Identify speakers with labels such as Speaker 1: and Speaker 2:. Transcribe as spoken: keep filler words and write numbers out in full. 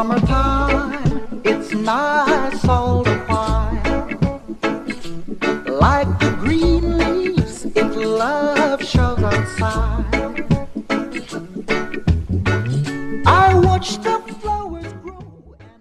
Speaker 1: Summertime, it's nice all the while. Like the green leaves, if love shows outside.